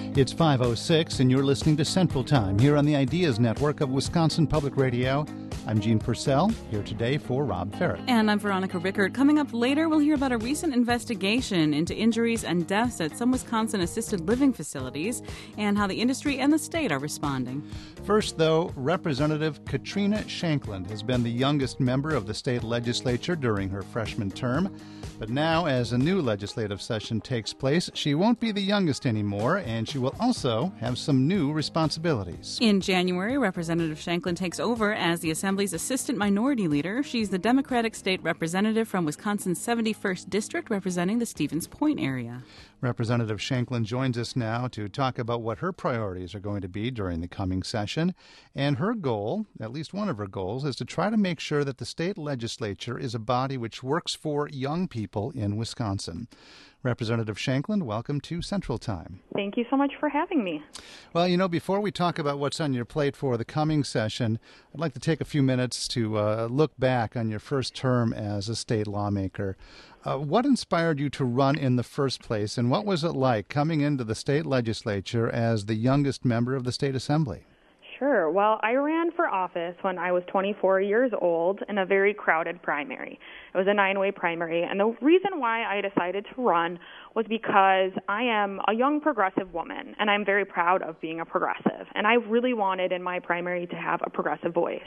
It's 5:06, and you're listening to Central Time here on the Ideas Network of Wisconsin Public Radio. I'm Gene Purcell, here today for Rob Ferret. And I'm Veronica Rickert. Coming up later, we'll hear about a recent investigation into injuries and deaths at some Wisconsin assisted living facilities and how the industry and the state are responding. First, though, Representative Katrina Shankland has been the youngest member of the state legislature during her freshman term. But now, as a new legislative session takes place, she won't be the youngest anymore, and she will also have some new responsibilities. In January, Representative Shankland takes over as the Assembly's Assistant Minority Leader. She's the Democratic State Representative from Wisconsin's 71st District, representing the Stevens Point area. Representative Shankland joins us now to talk about what her priorities are going to be during the coming session. And her goal, at least one of her goals, is to try to make sure that the state legislature is a body which works for young people in Wisconsin. Representative Shankland, welcome to Central Time. Thank you so much for having me. Well, before we talk about what's on your plate for the coming session, I'd like to take a few minutes to look back on your first term as a state lawmaker. What inspired you to run in the first place, and what was it like coming into the state legislature as the youngest member of the state assembly? Sure. Well, I ran for office when I was 24 years old in a very crowded primary. It was a 9-way primary, and the reason why I decided to run was because I am a young progressive woman, and I'm very proud of being a progressive, and I really wanted in my primary to have a progressive voice.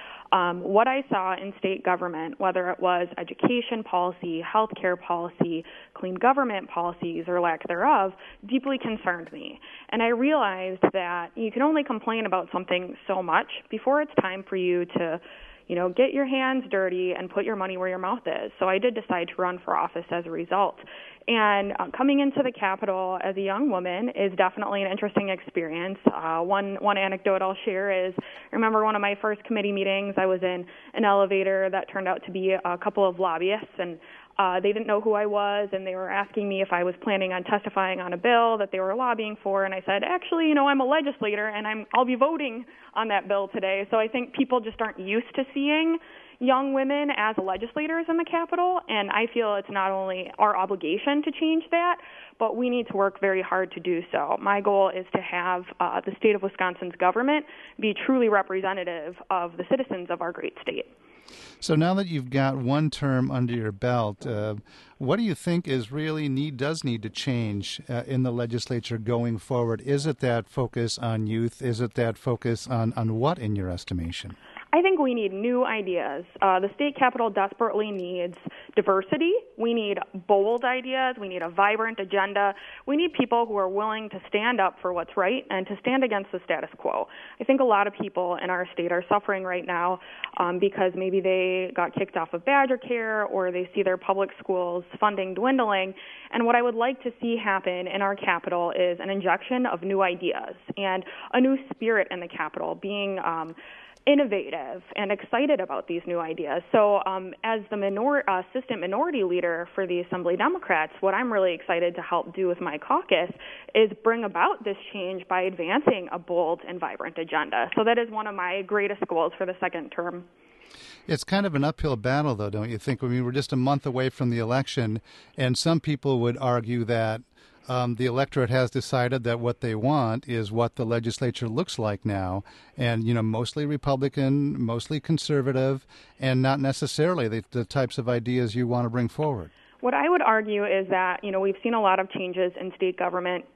What I saw in state government, whether it was education policy, healthcare policy, clean government policies, or lack thereof, deeply concerned me. And I realized that you can only complain about something so much before it's time for you to get your hands dirty and put your money where your mouth is. So I did decide to run for office as a result. And coming into the Capitol as a young woman is definitely an interesting experience. One anecdote I'll share is, I remember one of my first committee meetings, I was in an elevator that turned out to be a couple of lobbyists, and they didn't know who I was, and they were asking me if I was planning on testifying on a bill that they were lobbying for, and I said, actually, I'm a legislator, and I'll be voting on that bill today. So I think people just aren't used to seeing young women as legislators in the Capitol, and I feel it's not only our obligation to change that, but we need to work very hard to do so. My goal is to have the state of Wisconsin's government be truly representative of the citizens of our great state. So now that you've got one term under your belt, what do you think does need to change in the legislature going forward? Is it that focus on youth? Is it that focus on what in your estimation? I think we need new ideas. The state capitol desperately needs diversity. We need bold ideas. We need a vibrant agenda. We need people who are willing to stand up for what's right and to stand against the status quo. I think a lot of people in our state are suffering right now because maybe they got kicked off of Badger Care or they see their public schools funding dwindling. And what I would like to see happen in our Capitol is an injection of new ideas and a new spirit in the Capitol, being innovative and excited about these new ideas. So as the assistant minority leader for the Assembly Democrats, what I'm really excited to help do with my caucus is bring about this change by advancing a bold and vibrant agenda. So that is one of my greatest goals for the second term. It's kind of an uphill battle, though, don't you think? I mean, we're just a month away from the election, and some people would argue that the electorate has decided that what they want is what the legislature looks like now, and mostly Republican, mostly conservative, and not necessarily the types of ideas you want to bring forward. What I would argue is that we've seen a lot of changes in state government.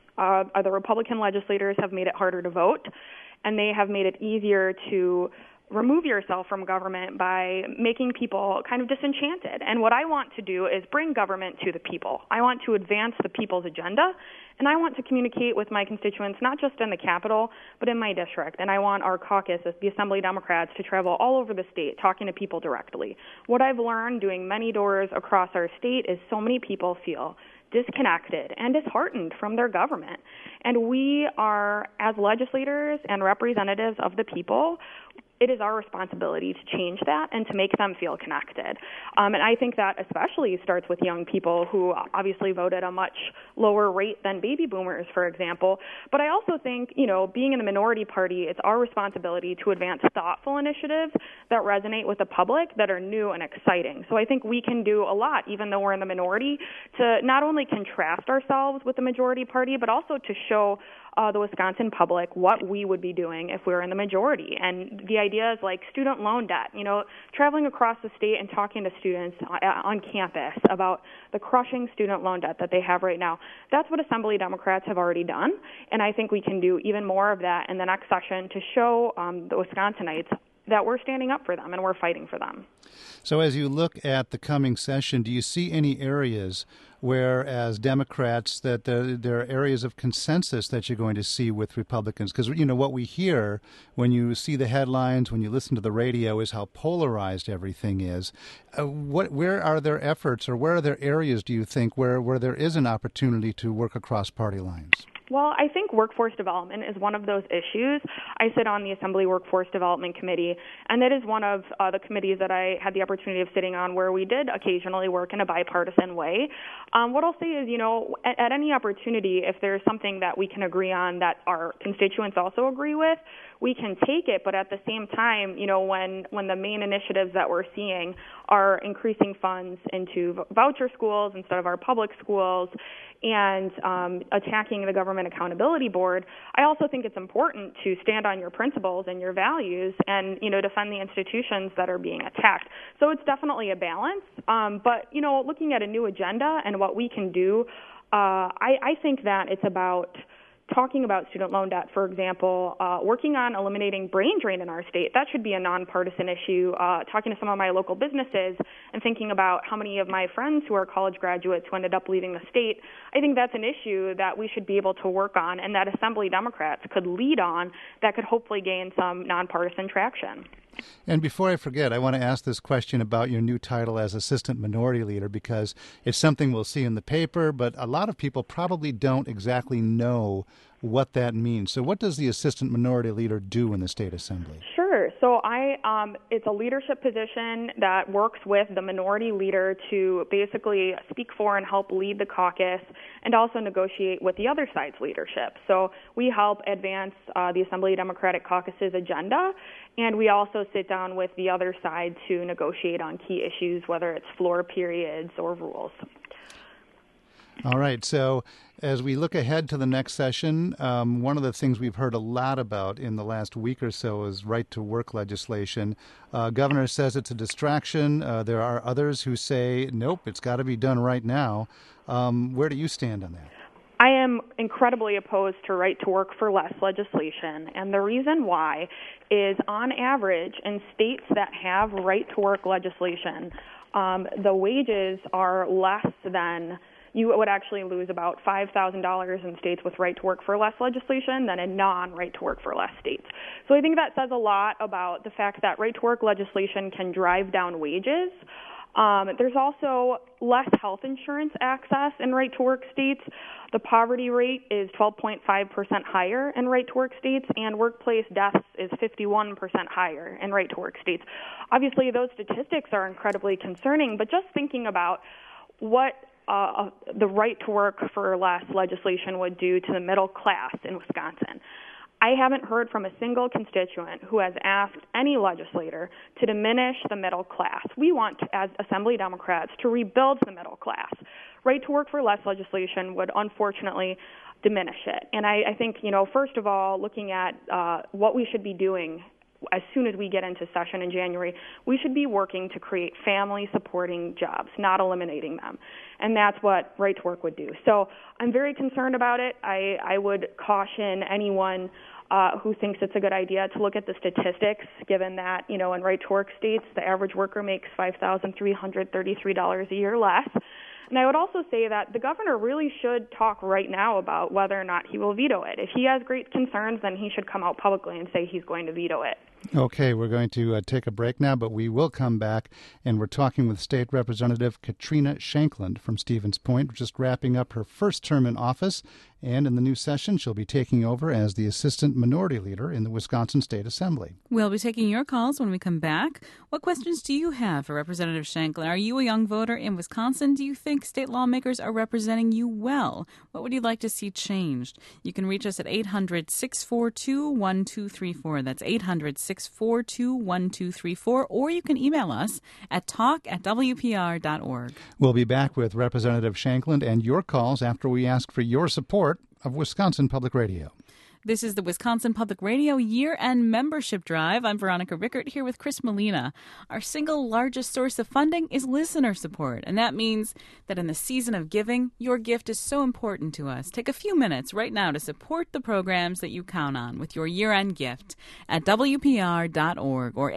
The Republican legislators have made it harder to vote, and they have made it easier to remove yourself from government by making people kind of disenchanted. And what I want to do is bring government to the people. I want to advance the people's agenda, and I want to communicate with my constituents, not just in the Capitol, but in my district. And I want our caucus, the Assembly Democrats, to travel all over the state talking to people directly. What I've learned doing many doors across our state is so many people feel disconnected and disheartened from their government. And we are, as legislators and representatives of the people, it is our responsibility to change that and to make them feel connected. And I think that especially starts with young people who obviously vote at a much lower rate than baby boomers, for example. But I also think, being in the minority party, it's our responsibility to advance thoughtful initiatives that resonate with the public, that are new and exciting. So I think we can do a lot, even though we're in the minority, to not only contrast ourselves with the majority party, but also to show the Wisconsin public what we would be doing if we were in the majority. And the ideas like student loan debt, traveling across the state and talking to students on campus about the crushing student loan debt that they have right now, that's what Assembly Democrats have already done. And I think we can do even more of that in the next session to show the Wisconsinites that we're standing up for them and we're fighting for them. So as you look at the coming session, do you see any areas where, as Democrats, that there are areas of consensus that you're going to see with Republicans? Because, what we hear when you see the headlines, when you listen to the radio, is how polarized everything is. Where are there efforts, or where are there areas, do you think, where there is an opportunity to work across party lines? Well, I think workforce development is one of those issues. I sit on the Assembly Workforce Development Committee, and that is one of the committees that I had the opportunity of sitting on where we did occasionally work in a bipartisan way. What I'll say is, at any opportunity, if there's something that we can agree on that our constituents also agree with, we can take it. But at the same time, when the main initiatives that we're seeing are increasing funds into voucher schools instead of our public schools and attacking the Government Accountability Board, I also think it's important to stand on your principles and your values and, defend the institutions that are being attacked. So it's definitely a balance. But, looking at a new agenda and what we can do, I think that it's about talking about student loan debt, for example, working on eliminating brain drain in our state. That should be a nonpartisan issue. Talking to some of my local businesses and thinking about how many of my friends who are college graduates who ended up leaving the state, I think that's an issue that we should be able to work on and that Assembly Democrats could lead on that could hopefully gain some nonpartisan traction. And before I forget, I want to ask this question about your new title as Assistant Minority Leader, because it's something we'll see in the paper, but a lot of people probably don't exactly know what that means. So what does the Assistant Minority Leader do in the State Assembly? Sure. So it's a leadership position that works with the minority leader to basically speak for and help lead the caucus and also negotiate with the other side's leadership. So we help advance the Assembly Democratic Caucus's agenda, and we also sit down with the other side to negotiate on key issues, whether it's floor periods or rules. All right. So as we look ahead to the next session, one of the things we've heard a lot about in the last week or so is right-to-work legislation. Governor says it's a distraction. There are others who say, nope, it's got to be done right now. Where do you stand on that? I am incredibly opposed to right-to-work for less legislation, and the reason why is, on average, in states that have right-to-work legislation, the wages are less than you would actually lose about $5,000 in states with right-to-work for less legislation than in non-right-to-work for less states. So I think that says a lot about the fact that right-to-work legislation can drive down wages. There's also less health insurance access in right-to-work states. The poverty rate is 12.5% higher in right-to-work states, and workplace deaths is 51% higher in right-to-work states. Obviously, those statistics are incredibly concerning, but just thinking about what the right-to-work for less legislation would do to the middle class in Wisconsin. I haven't heard from a single constituent who has asked any legislator to diminish the middle class. We want, as Assembly Democrats, to rebuild the middle class. Right-to-work for less legislation would unfortunately diminish it. And I think, first of all, looking at what we should be doing as soon as we get into session in January, we should be working to create family-supporting jobs, not eliminating them. And that's what right-to-work would do. So I'm very concerned about it. I would caution anyone who thinks it's a good idea to look at the statistics, given that, in right-to-work states, the average worker makes $5,333 a year less. And I would also say that the governor really should talk right now about whether or not he will veto it. If he has great concerns, then he should come out publicly and say he's going to veto it. Okay, we're going to take a break now, but we will come back, and we're talking with State Representative Katrina Shankland from Stevens Point, just wrapping up her first term in office, And in the new session, she'll be taking over as the Assistant Minority Leader in the Wisconsin State Assembly. We'll be taking your calls when we come back. What questions do you have for Representative Shanklin? Are you a young voter in Wisconsin? Do you think state lawmakers are representing you well? What would you like to see changed? You can reach us at 800-642-1234. That's 800-642-1234. Or you can email us at talk@wpr.org. We'll be back with Representative Shanklin and your calls after we ask for your support of Wisconsin Public Radio. This is the Wisconsin Public Radio Year-End Membership Drive. I'm Veronica Rickert here with Chris Molina. Our single largest source of funding is listener support, and that means that in the season of giving, your gift is so important to us. Take a few minutes right now to support the programs that you count on with your year-end gift at WPR.org or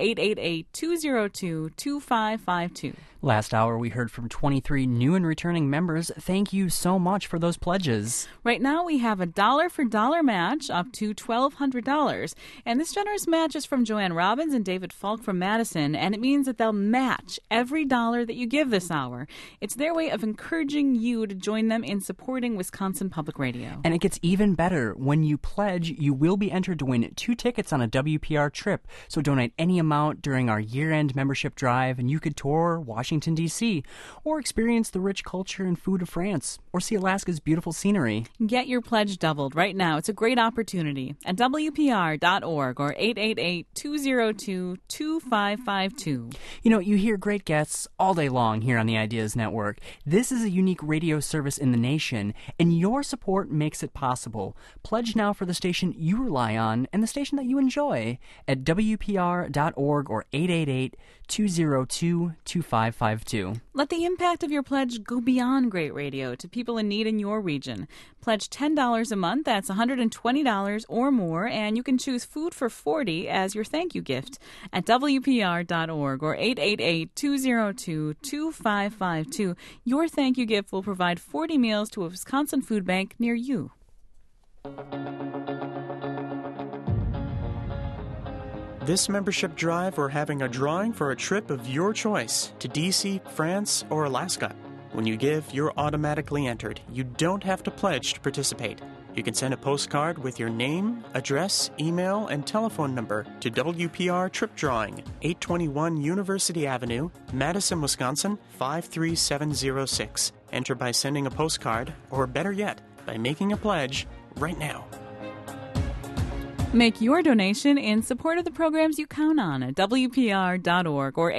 888-202-2552. Last hour, we heard from 23 new and returning members. Thank you so much for those pledges. Right now, we have a dollar-for-dollar match up to $1,200. And this generous match is from Joanne Robbins and David Falk from Madison, and it means that they'll match every dollar that you give this hour. It's their way of encouraging you to join them in supporting Wisconsin Public Radio. And it gets even better. When you pledge, you will be entered to win 2 tickets on a WPR trip. So donate any amount during our year-end membership drive, and you could tour Washington, D.C., or experience the rich culture and food of France, or see Alaska's beautiful scenery. Get your pledge doubled right now. It's a great opportunity at WPR.org or 888-202-2552. You know, you hear great guests all day long here on the Ideas Network. This is a unique radio service in the nation, and your support makes it possible. Pledge now for the station you rely on and the station that you enjoy at WPR.org or 888-202-2552. Let the impact of your pledge go beyond great radio to people in need in your region. Pledge $10 a month, that's $120 or more, and you can choose food for $40 as your thank you gift at WPR.org or 888-202-2552. Your thank you gift will provide 40 meals to a Wisconsin food bank near you. This membership drive, we're having a drawing for a trip of your choice to D.C., France, or Alaska. When you give, you're automatically entered. You don't have to pledge to participate. You can send a postcard with your name, address, email, and telephone number to WPR Trip Drawing, 821 University Avenue, Madison, Wisconsin, 53706. Enter by sending a postcard, or better yet, by making a pledge right now. Make your donation in support of the programs you count on at WPR.org or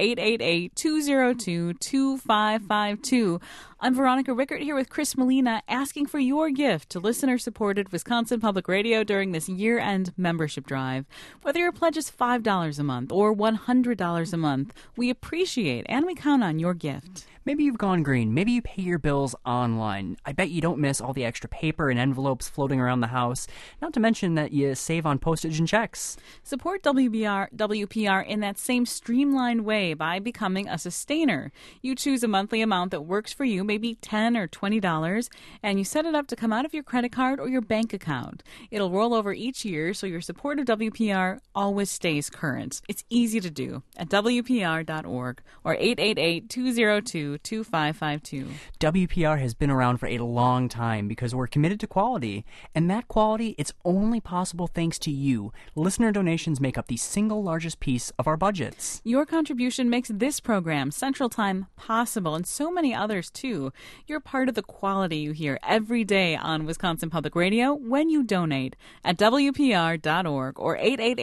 888-202-2552. I'm Veronica Rickert here with Chris Molina asking for your gift to listener-supported Wisconsin Public Radio during this year-end membership drive. Whether your pledge is $5 a month or $100 a month, we appreciate and we count on your gift. Maybe you've gone green. Maybe you pay your bills online. I bet you don't miss all the extra paper and envelopes floating around the house, not to mention that you save on postage and checks. Support WPR in that same streamlined way by becoming a sustainer. You choose a monthly amount that works for you, maybe $10 or $20, and you set it up to come out of your credit card or your bank account. It'll roll over each year, so your support of WPR always stays current. It's easy to do at WPR.org or 888-202-2552. WPR has been around for a long time because we're committed to quality, and that quality, it's only possible thanks to you. Listener donations make up the single largest piece of our budgets. Your contribution makes this program, Central Time, possible, and so many others too. You're part of the quality you hear every day on Wisconsin Public Radio when you donate at WPR.org or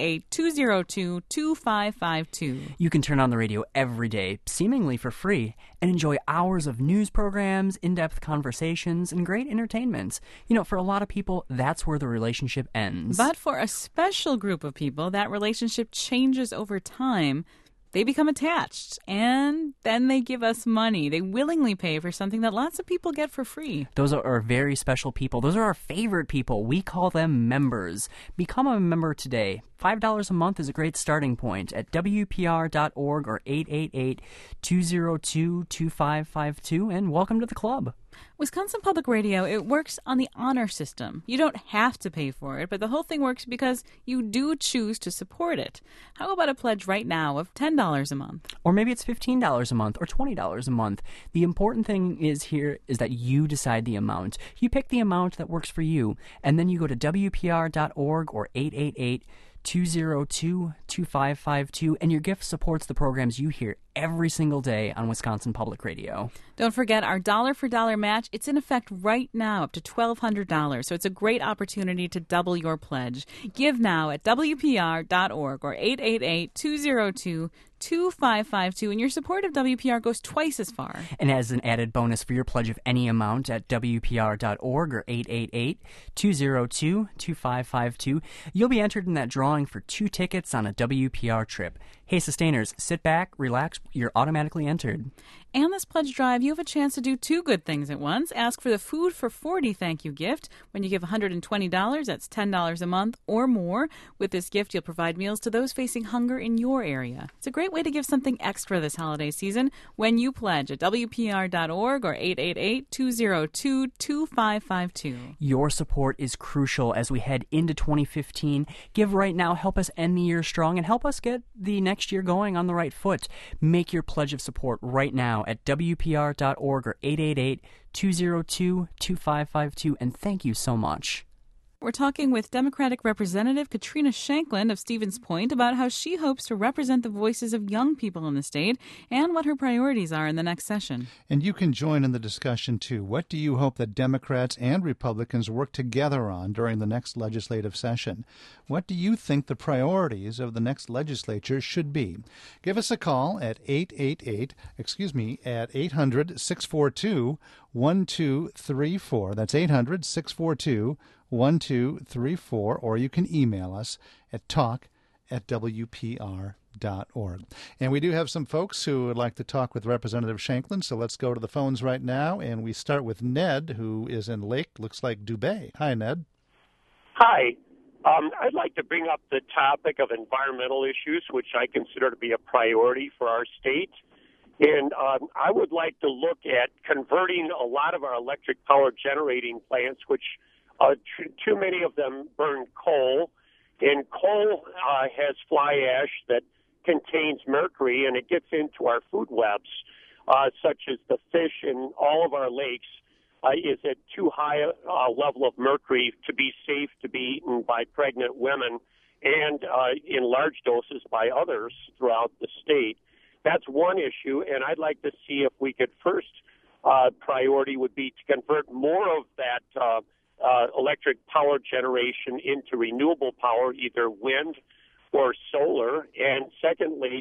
888-202-2552. You can turn on the radio every day, seemingly for free, and enjoy hours of news programs, in-depth conversations, and great entertainment. You know, for a lot of people, that's where the relationship ends. But for a special group of people, that relationship changes over time. They become attached, and then they give us money. They willingly pay for something that lots of people get for free. Those are our very special people. Those are our favorite people. We call them members. Become a member today. $5 a month is a great starting point at WPR.org or 888-202-2552, and welcome to the club. Wisconsin Public Radio, it works on the honor system. You don't have to pay for it, but the whole thing works because you do choose to support it. How about a pledge right now of $10 a month? Or maybe it's $15 a month or $20 a month. The important thing is that you decide the amount. You pick the amount that works for you, and then you go to WPR.org or 888-202-2552, and your gift supports the programs you hear every single day on Wisconsin Public Radio. Don't forget our dollar-for-dollar match. It's in effect right now up to $1,200, so it's a great opportunity to double your pledge. Give now at WPR.org or 888-202-2552, and your support of WPR goes twice as far. And as an added bonus for your pledge of any amount at WPR.org or 888-202-2552, you'll be entered in that drawing for 2 tickets on a WPR trip. Hey, Sustainers, sit back, relax, you're automatically entered. And this pledge drive, you have a chance to do 2 good things at once. Ask for the Food for 40 thank you gift. When you give $120, that's $10 a month or more. With this gift, you'll provide meals to those facing hunger in your area. It's a great way to give something extra this holiday season when you pledge at WPR.org or 888-202-2552. Your support is crucial as we head into 2015. Give right now, help us end the year strong, and help us get the next year going on the right foot. Make your pledge of support right now at WPR.org or 888-202-2552, and thank you so much. We're talking with Democratic Representative Katrina Shanklin of Stevens Point about how she hopes to represent the voices of young people in the state and what her priorities are in the next session. And you can join in the discussion, too. What do you hope that Democrats and Republicans work together on during the next legislative session? What do you think the priorities of the next legislature should be? Give us a call at 800-642-1234. That's 800-642-1234, or you can email us at talk@wpr.org. And we do have some folks who would like to talk with Representative Shanklin, so let's go to the phones right now, and we start with Ned, who is in looks like Dubay. Hi, Ned. Hi. I'd like to bring up the topic of environmental issues, which I consider to be a priority for our state. And I would like to look at converting a lot of our electric power generating plants, which too many of them burn coal, and coal has fly ash that contains mercury, and it gets into our food webs, such as the fish in all of our lakes is at too high a level of mercury to be safe to be eaten by pregnant women and in large doses by others throughout the state. That's one issue, and I'd like to see if we could first priority would be to convert more of that electric power generation into renewable power, either wind or solar. And secondly,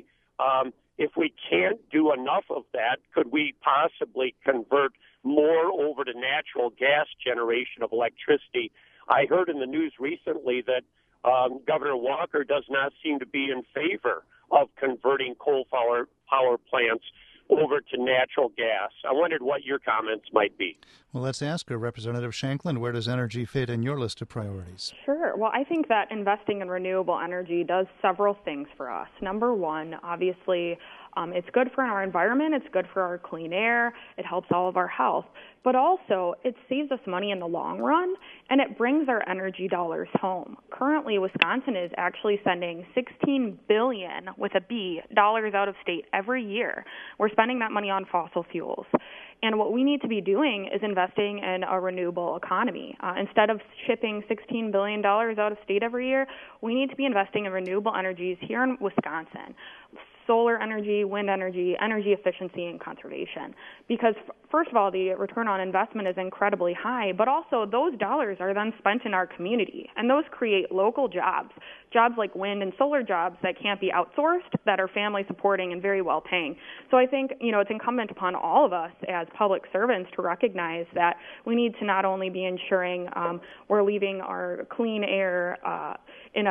if we can't do enough of that, could we possibly convert more over to natural gas generation of electricity? I heard in the news recently that Governor Walker does not seem to be in favor of converting coal power plants over to natural gas. I wondered what your comments might be. Well, let's ask her, Representative Shanklin, where does energy fit in your list of priorities? Sure. Well, I think that investing in renewable energy does several things for us. Number one, obviously, it's good for our environment, it's good for our clean air, it helps all of our health, but also it saves us money in the long run, and it brings our energy dollars home. Currently, Wisconsin is actually sending $16 billion, with a B, dollars out of state every year. We're spending that money on fossil fuels. And what we need to be doing is investing in a renewable economy. Instead of shipping $16 billion out of state every year, we need to be investing in renewable energies here in Wisconsin. Solar energy, wind energy, energy efficiency, and conservation. Because, first of all, the return on investment is incredibly high, but also those dollars are then spent in our community, and those create local jobs, jobs like wind and solar jobs that can't be outsourced, that are family supporting and very well paying. So I think, it's incumbent upon all of us as public servants to recognize that we need to not only be ensuring we're leaving our clean air in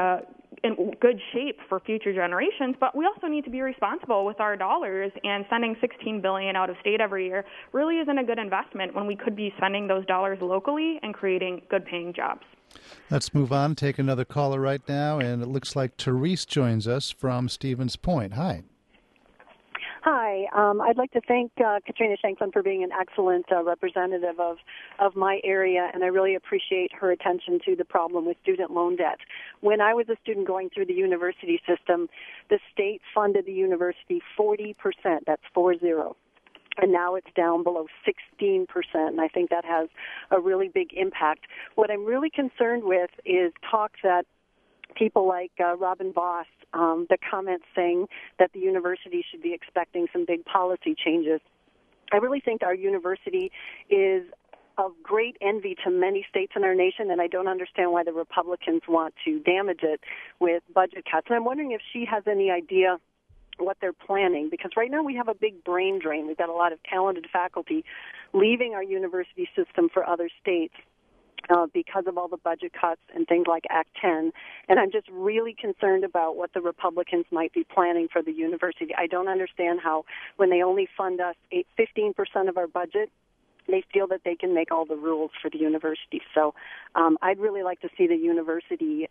good shape for future generations, but we also need to be responsible with our dollars, and sending $16 billion out of state every year really isn't a good investment when we could be spending those dollars locally and creating good paying jobs. Let's move on, take another caller right now, and it looks like Therese joins us from Stevens Point. Hi. Hi. I'd like to thank Katrina Shanklin for being an excellent representative of my area, and I really appreciate her attention to the problem with student loan debt. When I was a student going through the university system, the state funded the university 40%. That's 40. And now it's down below 16%, and I think that has a really big impact. What I'm really concerned with is talk that people like Robin Voss, the comments saying that the university should be expecting some big policy changes. I really think our university is of great envy to many states in our nation, and I don't understand why the Republicans want to damage it with budget cuts. And I'm wondering if she has any idea what they're planning, because right now we have a big brain drain. We've got a lot of talented faculty leaving our university system for other states because of all the budget cuts and things like Act 10. And I'm just really concerned about what the Republicans might be planning for the university. I don't understand how, when they only fund us 15% of our budget, they feel that they can make all the rules for the university. So I'd really like to see the university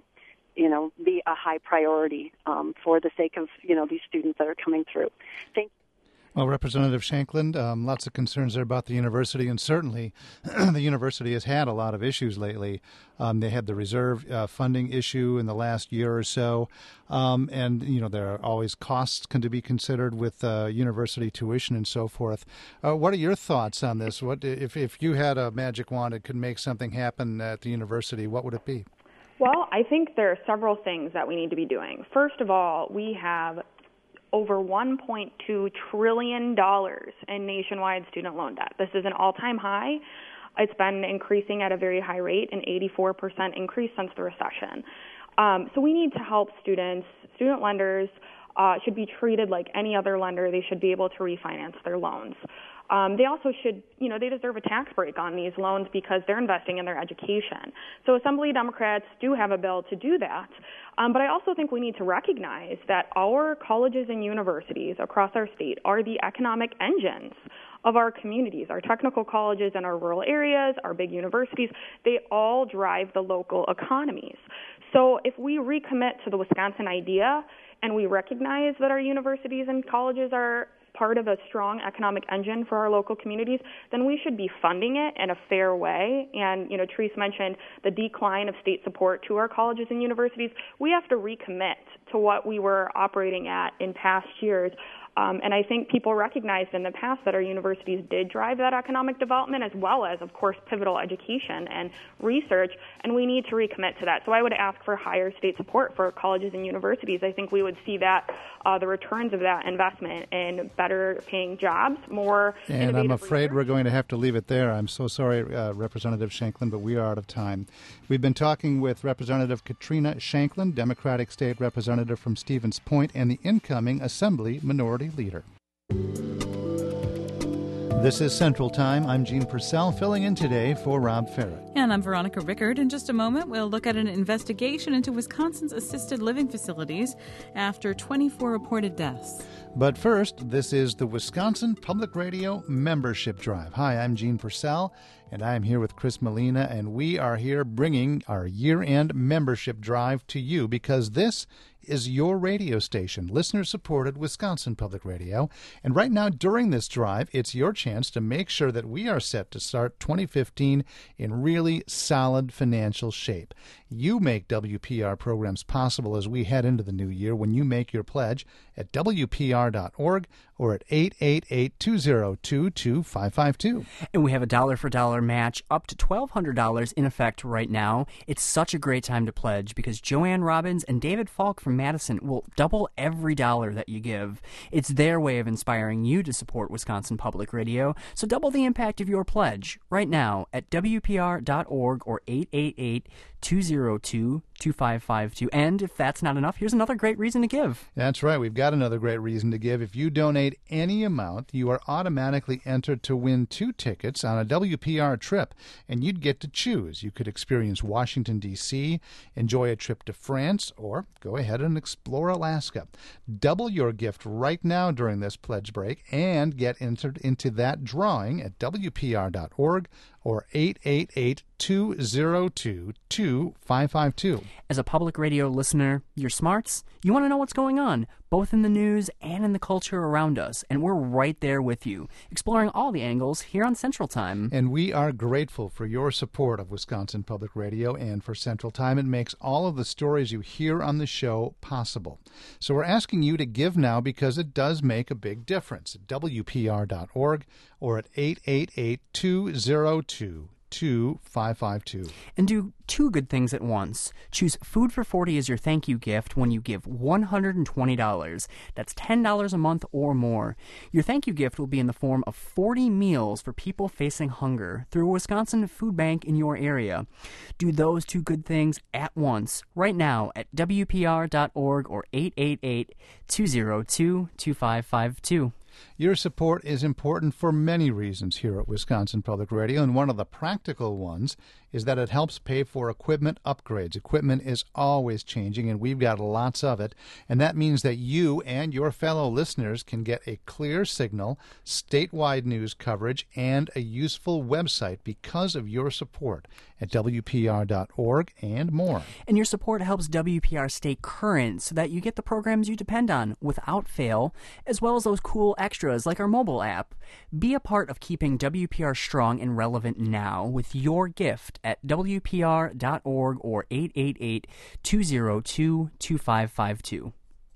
be a high priority for the sake of, these students that are coming through. Thank you. Well, Representative Shanklin, lots of concerns there about the university, and certainly the university has had a lot of issues lately. They had the reserve funding issue in the last year or so, and, there are always costs to be considered with university tuition and so forth. What are your thoughts on this? What if you had a magic wand that could make something happen at the university, what would it be? Well, I think there are several things that we need to be doing. First of all, we have over $1.2 trillion in nationwide student loan debt. This is an all-time high. It's been increasing at a very high rate, an 84% increase since the recession. So we need to help students. Student lenders should be treated like any other lender. They should be able to refinance their loans. They also should, they deserve a tax break on these loans because they're investing in their education. So Assembly Democrats do have a bill to do that. But I also think we need to recognize that our colleges and universities across our state are the economic engines of our communities. Our technical colleges in our rural areas, our big universities, they all drive the local economies. So if we recommit to the Wisconsin idea and we recognize that our universities and colleges are part of a strong economic engine for our local communities, then we should be funding it in a fair way. And, Therese mentioned the decline of state support to our colleges and universities. We have to recommit to what we were operating at in past years. And I think people recognized in the past that our universities did drive that economic development, as well as, of course, pivotal education and research, and we need to recommit to that. So I would ask for higher state support for colleges and universities. I think we would see that the returns of that investment in better paying jobs, more And I'm afraid we're going to have to leave it there. I'm so sorry, Representative Shanklin, but we are out of time. We've been talking with Representative Katrina Shanklin, Democratic State Representative from Stevens Point, and the incoming Assembly Minority Leader. This is Central Time. I'm Gene Purcell, filling in today for Rob Farrett. And I'm Veronica Rickard. In just a moment, we'll look at an investigation into Wisconsin's assisted living facilities after 24 reported deaths. But first, this is the Wisconsin Public Radio Membership Drive. Hi, I'm Gene Purcell, and I'm here with Chris Molina, and we are here bringing our year-end membership drive to you because this is your radio station, listener-supported Wisconsin Public Radio. And right now, during this drive, it's your chance to make sure that we are set to start 2015 in really solid financial shape. You make WPR programs possible as we head into the new year when you make your pledge at WPR.org or at 888-202-2552. And we have a dollar-for-dollar match up to $1,200 in effect right now. It's such a great time to pledge because Joanne Robbins and David Falk from Madison will double every dollar that you give. It's their way of inspiring you to support Wisconsin Public Radio. So double the impact of your pledge right now at WPR.org or 888-202-2552. And if that's not enough, here's another great reason to give. That's right. We've got another great reason to give. If you donate any amount, you are automatically entered to win 2 tickets on a WPR trip, and you'd get to choose. You could experience Washington, D.C., enjoy a trip to France, or go ahead and explore Alaska. Double your gift right now during this pledge break and get entered into that drawing at WPR.org or 888-202-2552. As a public radio listener, you're smarts. You want to know what's going on, both in the news and in the culture around us, and we're right there with you, exploring all the angles here on Central Time. And we are grateful for your support of Wisconsin Public Radio and for Central Time. It makes all of the stories you hear on the show possible. So we're asking you to give now because it does make a big difference at WPR.org or at 888-202-2552. And do two good things at once. Choose Food for 40 as your thank you gift when you give $120. That's $10 a month or more. Your thank you gift will be in the form of 40 meals for people facing hunger through a Wisconsin food bank in your area. Do those two good things at once right now at WPR.org or 888-202-2552. Your support is important for many reasons here at Wisconsin Public Radio, and one of the practical ones is that it helps pay for equipment upgrades. Equipment is always changing, and we've got lots of it, and that means that you and your fellow listeners can get a clear signal, statewide news coverage, and a useful website because of your support at WPR.org and more. And your support helps WPR stay current so that you get the programs you depend on without fail, as well as those cool extras like our mobile app. Be a part of keeping WPR strong and relevant now with your gift at WPR.org or 888-202-2552.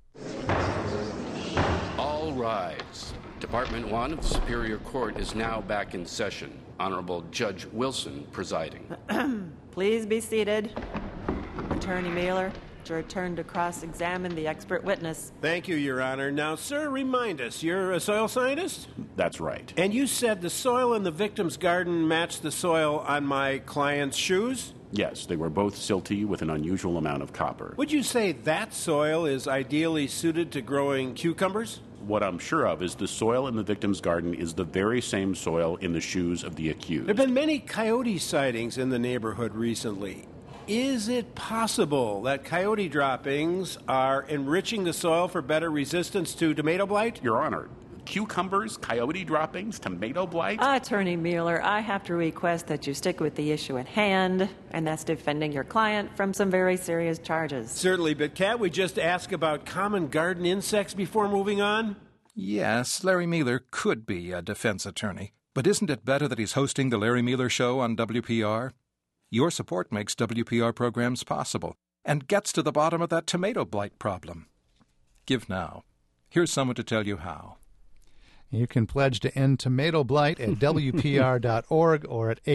All rise. Department 1 of the Superior Court is now back in session. Honorable Judge Wilson presiding. Please be seated. Attorney Mailer, it's your turn to cross-examine the expert witness. Thank you, Your Honor. Now, sir, remind us, you're a soil scientist? That's right. And you said the soil in the victim's garden matched the soil on my client's shoes? Yes, they were both silty with an unusual amount of copper. Would you say that soil is ideally suited to growing cucumbers? What I'm sure of is the soil in the victim's garden is the very same soil in the shoes of the accused. There have been many coyote sightings in the neighborhood recently. Is it possible that coyote droppings are enriching the soil for better resistance to tomato blight? Your Honor, cucumbers, coyote droppings, tomato blight? Attorney Mueller, I have to request that you stick with the issue at hand, and that's defending your client from some very serious charges. Certainly, but can't we just ask about common garden insects before moving on? Yes, Larry Mueller could be a defense attorney. But isn't it better that he's hosting the Larry Mueller Show on WPR? Your support makes WPR programs possible and gets to the bottom of that tomato blight problem. Give now. Here's someone to tell you how. You can pledge to end tomato blight at WPR.org or at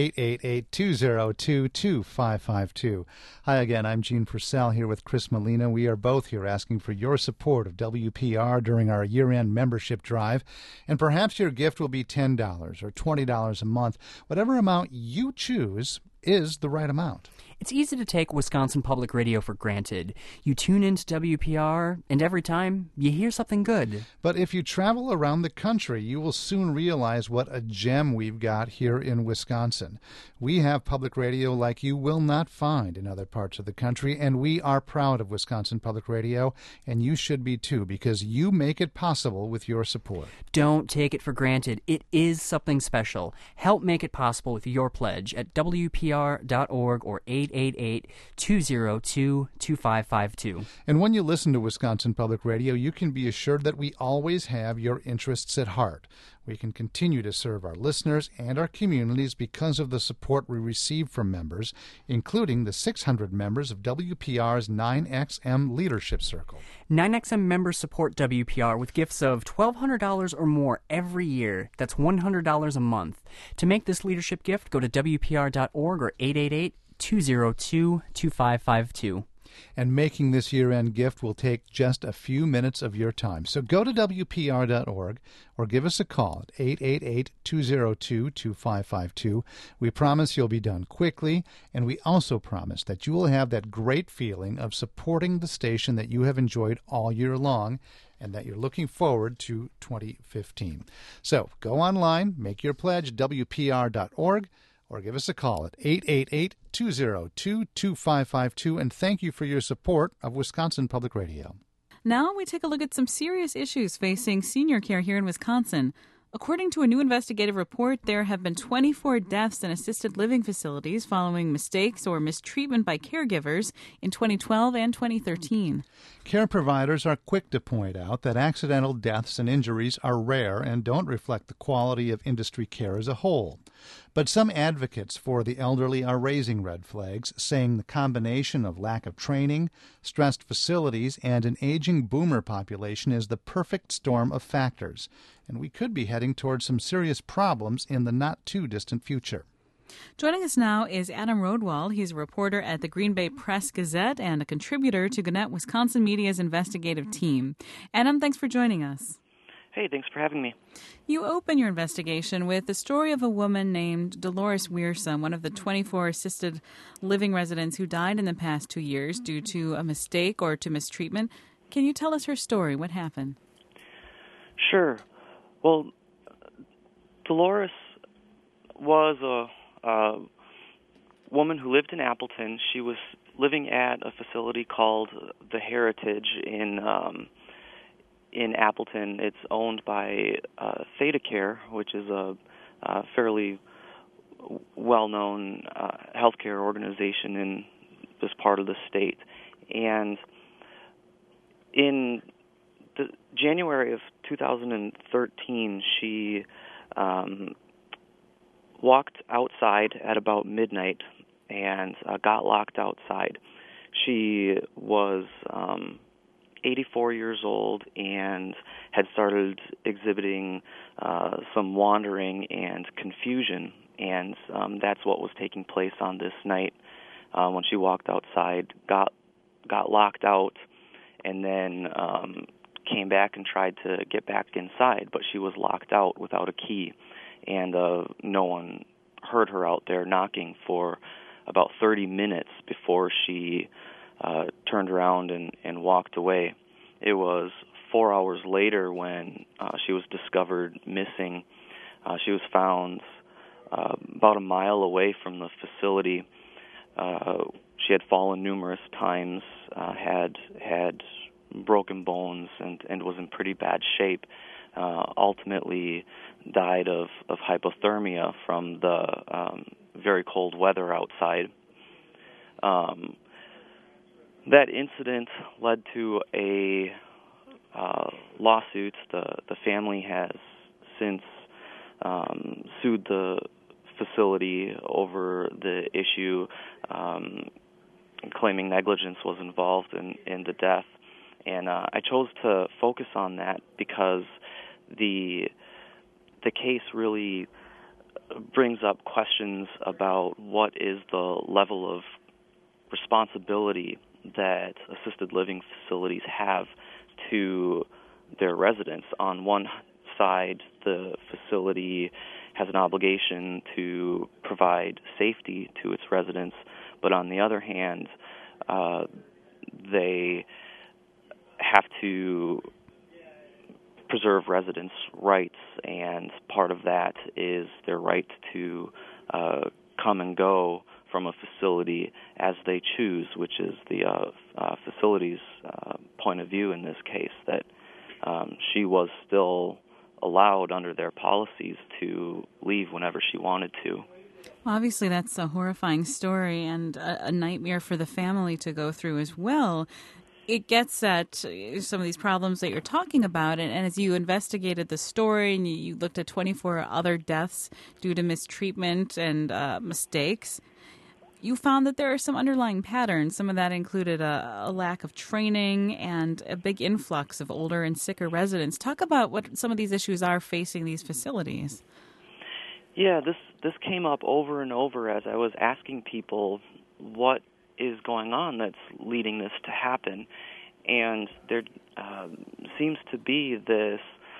888-202-2552. Hi again, I'm Gene Purcell here with Chris Molina. We are both here asking for your support of WPR during our year-end membership drive. And perhaps your gift will be $10 or $20 a month. Whatever amount you choose is the right amount. It's easy to take Wisconsin Public Radio for granted. You tune into WPR, and every time, you hear something good. But if you travel around the country, you will soon realize what a gem we've got here in Wisconsin. We have public radio like you will not find in other parts of the country, and we are proud of Wisconsin Public Radio, and you should be too, because you make it possible with your support. Don't take it for granted. It is something special. Help make it possible with your pledge at WPR.org or 888-202-2552. And when you listen to Wisconsin Public Radio, you can be assured that we always have your interests at heart. We can continue to serve our listeners and our communities because of the support we receive from members, including the 600 members of WPR's 9XM Leadership Circle. 9XM members support WPR with gifts of $1,200 or more every year. That's $100 a month. To make this leadership gift, go to WPR.org or 888-202-2552. And making this year-end gift will take just a few minutes of your time. So go to WPR.org or give us a call at 888-202-2552. We promise you'll be done quickly, and we also promise that you will have that great feeling of supporting the station that you have enjoyed all year long and that you're looking forward to 2015. So go online, make your pledge at WPR.org, or give us a call at 888-202-2552, and thank you for your support of Wisconsin Public Radio. Now we take a look at some serious issues facing senior care here in Wisconsin. According to a new investigative report, there have been 24 deaths in assisted living facilities following mistakes or mistreatment by caregivers in 2012 and 2013. Care providers are quick to point out that accidental deaths and injuries are rare and don't reflect the quality of industry care as a whole. But some advocates for the elderly are raising red flags, saying the combination of lack of training, stressed facilities, and an aging boomer population is the perfect storm of factors, and we could be heading towards some serious problems in the not-too-distant future. Joining us now is Adam Rodewald. He's a reporter at the Green Bay Press-Gazette and a contributor to Gannett Wisconsin Media's investigative team. Adam, thanks for joining us. Hey, thanks for having me. You open your investigation with the story of a woman named Dolores Wiersum, one of the 24 assisted living residents who died in the past 2 years due to a mistake or to mistreatment. Can you tell us her story? What happened? Sure. Well, Dolores was a woman who lived in Appleton. She was living at a facility called the Heritage in Appleton. It's owned by ThedaCare, which is a fairly well-known healthcare organization in this part of the state. And in January of 2013, she walked outside at about midnight and got locked outside. She was 84 years old and had started exhibiting some wandering and confusion, and that's what was taking place on this night when she walked outside, got locked out, and then came back and tried to get back inside, but she was locked out without a key, and no one heard her out there knocking for about 30 minutes before she turned around and walked away. It was 4 hours later when she was discovered missing. She was found about a mile away from the facility. She had fallen numerous times, had broken bones, and was in pretty bad shape. Ultimately died of hypothermia from the very cold weather outside. That incident led to a lawsuit. The family has since sued the facility over the issue, claiming negligence was involved in the death. And I chose to focus on that because the case really brings up questions about what is the level of responsibility that assisted living facilities have to their residents. On one side, the facility has an obligation to provide safety to its residents, but on the other hand, they have to preserve residents' rights, and part of that is their right to come and go from a facility as they choose, which is the facility's point of view in this case, that she was still allowed under their policies to leave whenever she wanted to. Well, obviously, that's a horrifying story and a nightmare for the family to go through as well. It gets at some of these problems that you're talking about, and as you investigated the story and you looked at 24 other deaths due to mistreatment and mistakes, you found that there are some underlying patterns. Some of that included a lack of training and a big influx of older and sicker residents. Talk about what some of these issues are facing these facilities. Yeah, this came up over and over as I was asking people what is going on that's leading this to happen. And there seems to be this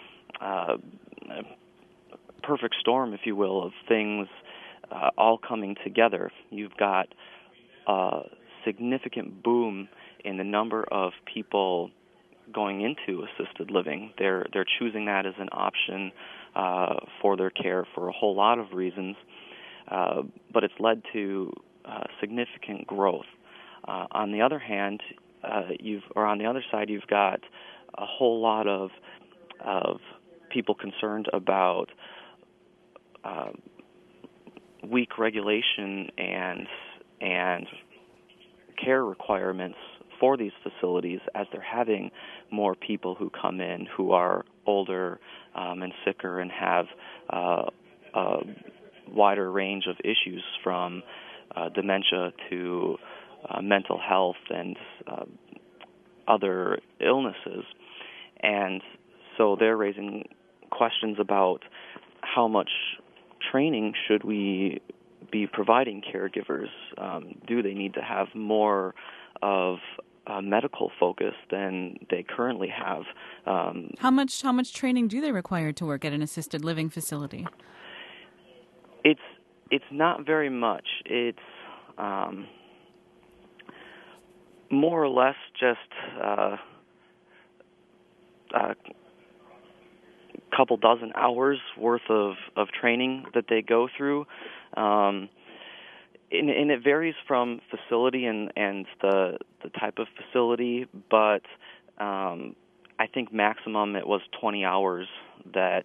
perfect storm, if you will, of things all coming together. You've got a significant boom in the number of people going into assisted living. They're choosing that as an option for their care for a whole lot of reasons, but it's led to significant growth. On the other hand, on the other side, you've got a whole lot of people concerned about weak regulation and care requirements for these facilities, as they're having more people who come in who are older and sicker and have a wider range of issues, from dementia to mental health and other illnesses. And so they're raising questions about how much training should we be providing caregivers. Do they need to have more of a medical focus than they currently have? How much training do they require to work at an assisted living facility? It's not very much. It's more or less just a couple dozen hours worth of training that they go through. And it varies from facility and the type of facility, but I think maximum it was 20 hours that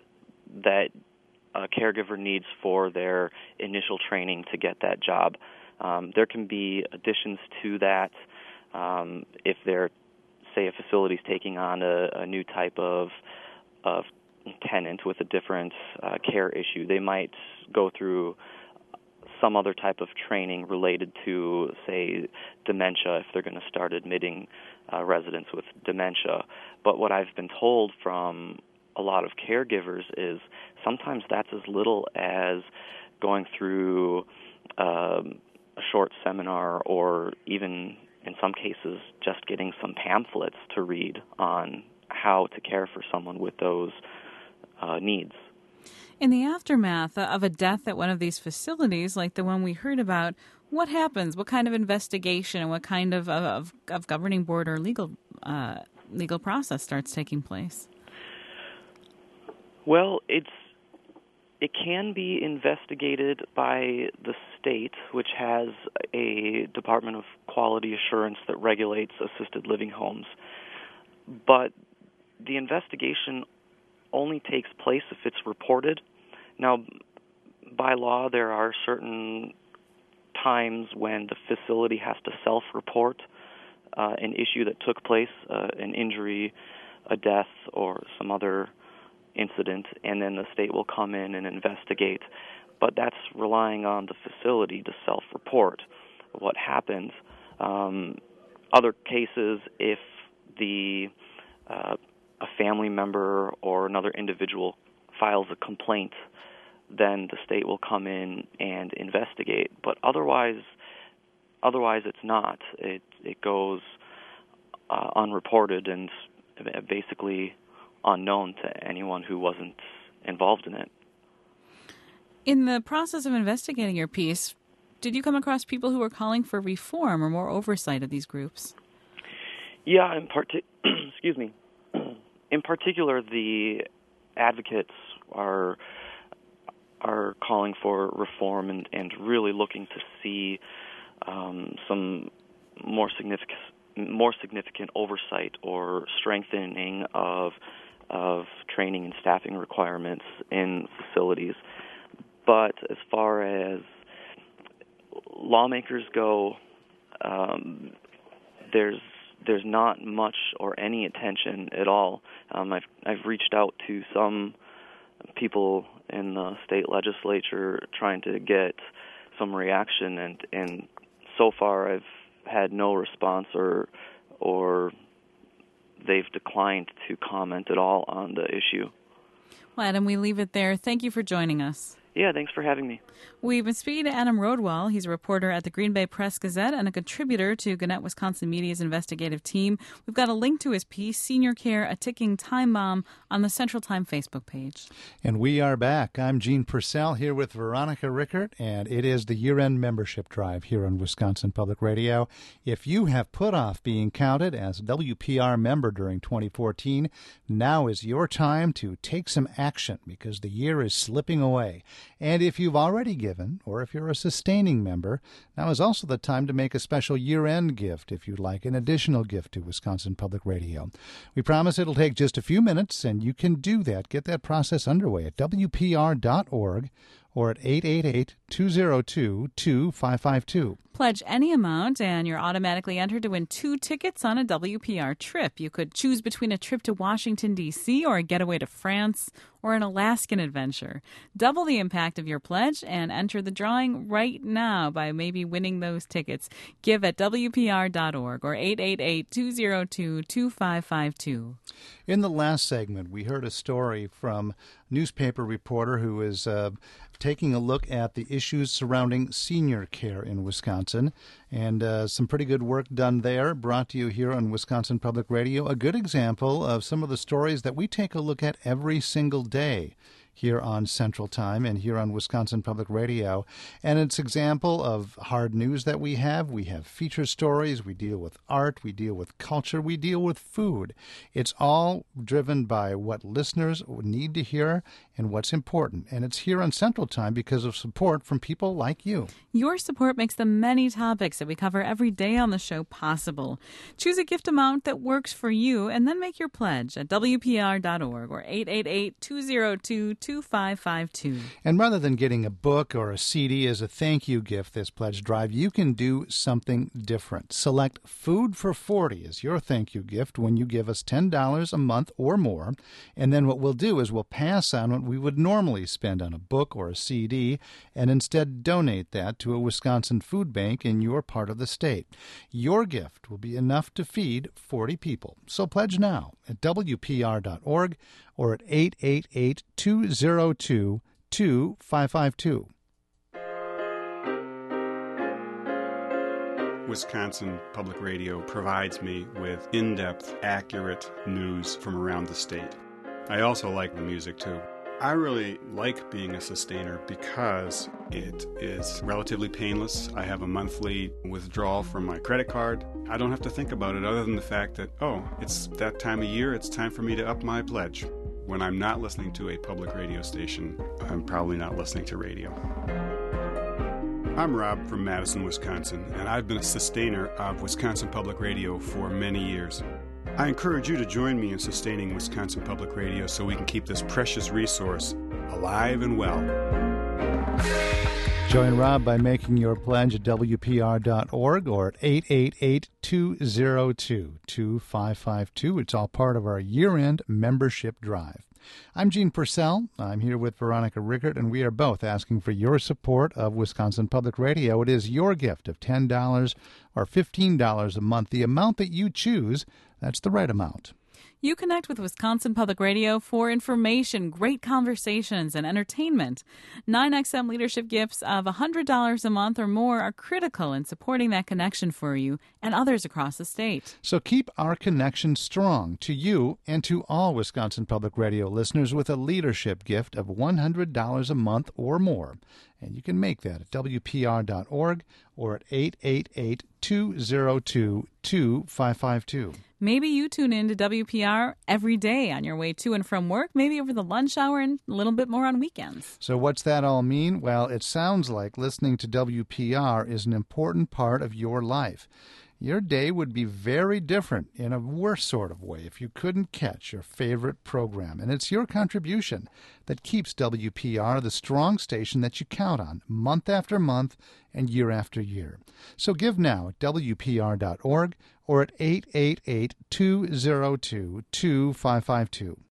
a caregiver needs for their initial training to get that job. There can be additions to that if they're, say, a facility's taking on a new type of tenant with a different care issue. They might go through some other type of training related to, say, dementia, if they're going to start admitting residents with dementia. But what I've been told from a lot of caregivers is sometimes that's as little as going through a short seminar, or even in some cases just getting some pamphlets to read on how to care for someone with those needs. In the aftermath of a death at one of these facilities, like the one we heard about, what happens? What kind of investigation and what kind of governing board or legal process starts taking place? Well, it can be investigated by the state, which has a Department of Quality Assurance that regulates assisted living homes. But the investigation only takes place if it's reported. Now, by law, there are certain times when the facility has to self-report an issue that took place, an injury, a death, or some other incident, and then the state will come in and investigate. But that's relying on the facility to self-report what happened. Other cases, if a family member or another individual files a complaint, then the state will come in and investigate. But otherwise it's not. It goes unreported and basically unknown to anyone who wasn't involved in it. In the process of investigating your piece, did you come across people who were calling for reform or more oversight of these groups? Yeah, excuse me. In particular, the advocates are calling for reform and really looking to see some more significant oversight or strengthening of training and staffing requirements in facilities. But as far as lawmakers go, there's not much or any attention at all. I've reached out to some people in the state legislature trying to get some reaction, and so far I've had no response, or they've declined to comment at all on the issue. Well, Adam, we leave it there. Thank you for joining us. Yeah, thanks for having me. We've been speaking to Adam Rodwell. He's a reporter at the Green Bay Press-Gazette and a contributor to Gannett, Wisconsin Media's investigative team. We've got a link to his piece, Senior Care, A Ticking Time Bomb, on the Central Time Facebook page. And we are back. I'm Gene Purcell here with Veronica Rickert, and it is the year-end membership drive here on Wisconsin Public Radio. If you have put off being counted as a WPR member during 2014, now is your time to take some action because the year is slipping away. And if you've already given, or if you're a sustaining member, now is also the time to make a special year-end gift if you'd like an additional gift to Wisconsin Public Radio. We promise it'll take just a few minutes, and you can do that. Get that process underway at WPR.org or at 888-202-2552. Pledge any amount, and you're automatically entered to win 2 tickets on a WPR trip. You could choose between a trip to Washington, D.C., or a getaway to France, or an Alaskan adventure. Double the impact of your pledge and enter the drawing right now by maybe winning those tickets. Give at WPR.org or 888-202-2552. In the last segment, we heard a story from a newspaper reporter who is taking a look at the issues surrounding senior care in Wisconsin, and some pretty good work done there, brought to you here on Wisconsin Public Radio. A good example of some of the stories that we take a look at every single day here on Central Time and here on Wisconsin Public Radio. And it's an example of hard news that we have. We have feature stories. We deal with art. We deal with culture. We deal with food. It's all driven by what listeners need to hear and what's important. And it's here on Central Time because of support from people like you. Your support makes the many topics that we cover every day on the show possible. Choose a gift amount that works for you and then make your pledge at WPR.org or 888-202-2552. And rather than getting a book or a CD as a thank you gift this pledge drive, you can do something different. Select Food for 40 as your thank you gift when you give us $10 a month or more. And then what we'll do is we'll pass on what we would normally spend on a book or a CD and instead donate that to a Wisconsin food bank in your part of the state. Your gift will be enough to feed 40 people. So pledge now at WPR.org or at 888-202-2552. Wisconsin Public Radio provides me with in-depth, accurate news from around the state. I also like the music, too. I really like being a sustainer because it is relatively painless. I have a monthly withdrawal from my credit card. I don't have to think about it other than the fact that, it's that time of year, it's time for me to up my pledge. When I'm not listening to a public radio station, I'm probably not listening to radio. I'm Rob from Madison, Wisconsin, and I've been a sustainer of Wisconsin Public Radio for many years. I encourage you to join me in sustaining Wisconsin Public Radio so we can keep this precious resource alive and well. Join Rob by making your pledge at WPR.org or at 888-202-2552. It's all part of our year-end membership drive. I'm Gene Purcell. I'm here with Veronica Rickert, and we are both asking for your support of Wisconsin Public Radio. It is your gift of $10 or $15 a month. The amount that you choose, that's the right amount. You connect with Wisconsin Public Radio for information, great conversations, and entertainment. 9XM leadership gifts of $100 a month or more are critical in supporting that connection for you and others across the state. So keep our connection strong to you and to all Wisconsin Public Radio listeners with a leadership gift of $100 a month or more. And you can make that at WPR.org or at 888-202-2552. Maybe you tune in to WPR every day on your way to and from work, maybe over the lunch hour and a little bit more on weekends. So what's that all mean? Well, it sounds like listening to WPR is an important part of your life. Your day would be very different in a worse sort of way if you couldn't catch your favorite program. And it's your contribution that keeps WPR the strong station that you count on month after month and year after year. So give now at WPR.org or at 888-202-2552.